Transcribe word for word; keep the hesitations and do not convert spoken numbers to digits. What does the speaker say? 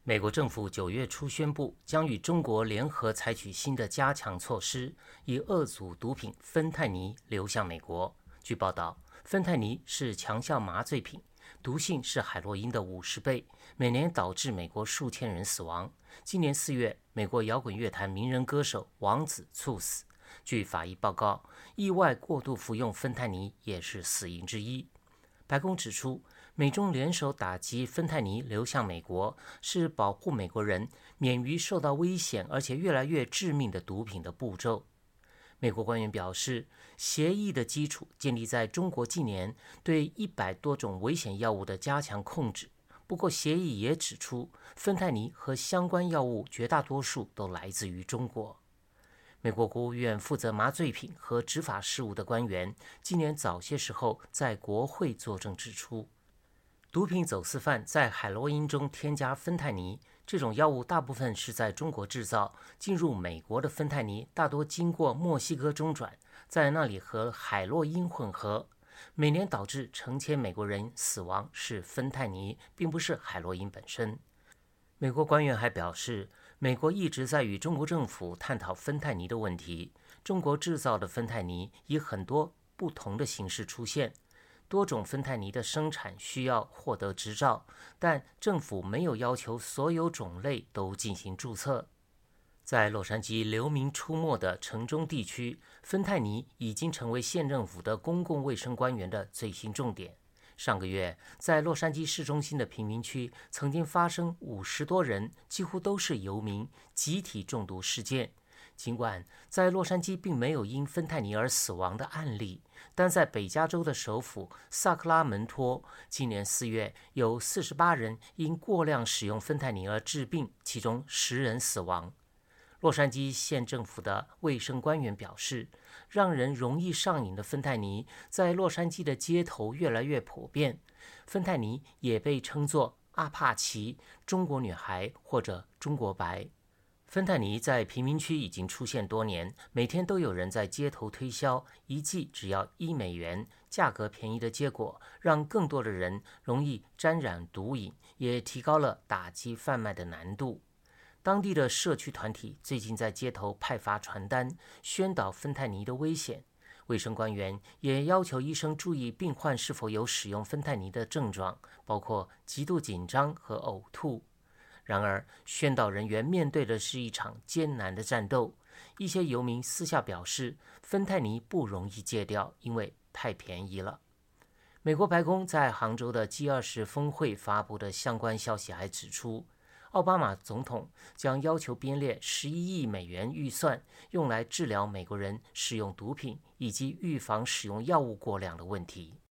美国政府九月初宣布，将与中国联合采取新的加强措施，以遏阻毒品芬太尼流向美国。据报道，芬太尼是强效麻醉品，毒性是海洛因的五十倍，每年导致美国数千人死亡。今年四月，美国摇滚乐坛名人歌手王子猝死。据法医报告，意外过度服用芬太尼也是死因之一。白宫指出，美中联手打击芬太尼流向美国，是保护美国人免于受到危险而且越来越致命的毒品的步骤。美国官员表示，协议的基础建立在中国近年对一百多种危险药物的加强控制。不过，协议也指出，芬太尼和相关药物绝大多数都来自于中国。美国国务院负责麻醉品和执法事务的官员今年早些时候在国会作证指出，毒品走私犯在海洛因中添加芬太尼，这种药物大部分是在中国制造，进入美国的芬太尼大多经过墨西哥中转，在那里和海洛因混合，每年导致成千美国人死亡是芬太尼，并不是海洛因本身。美国官员还表示，美国一直在与中国政府探讨芬太尼的问题。中国制造的芬太尼以很多不同的形式出现，多种芬太尼的生产需要获得执照，但政府没有要求所有种类都进行注册。在洛杉矶流民出没的城中地区，芬太尼已经成为县政府的公共卫生官员的最新重点。上个月，在洛杉矶市中心的贫民区，曾经发生五十多人，几乎都是游民，集体中毒事件。尽管在洛杉矶并没有因芬太尼而死亡的案例，但在北加州的首府萨克拉门托，今年四月有四十八人因过量使用芬太尼而致病，其中十人死亡。洛杉矶县政府的卫生官员表示，让人容易上瘾的芬太尼在洛杉矶的街头越来越普遍。芬太尼也被称作阿帕奇、中国女孩或者中国白。芬太尼在贫民区已经出现多年，每天都有人在街头推销，一剂只要一美元，价格便宜的结果让更多的人容易沾染毒瘾，也提高了打击贩卖的难度。当地的社区团体最近在街头派发传单，宣导芬太尼的危险。卫生官员也要求医生注意病患是否有使用芬太尼的症状，包括极度紧张和呕吐。然而，宣导人员面对的是一场艰难的战斗。一些游民私下表示，芬太尼不容易戒掉，因为太便宜了。美国白宫在杭州的 G 二十 峰会发布的相关消息还指出，奥巴马总统将要求编列十一亿美元预算，用来治疗美国人使用毒品以及预防使用药物过量的问题。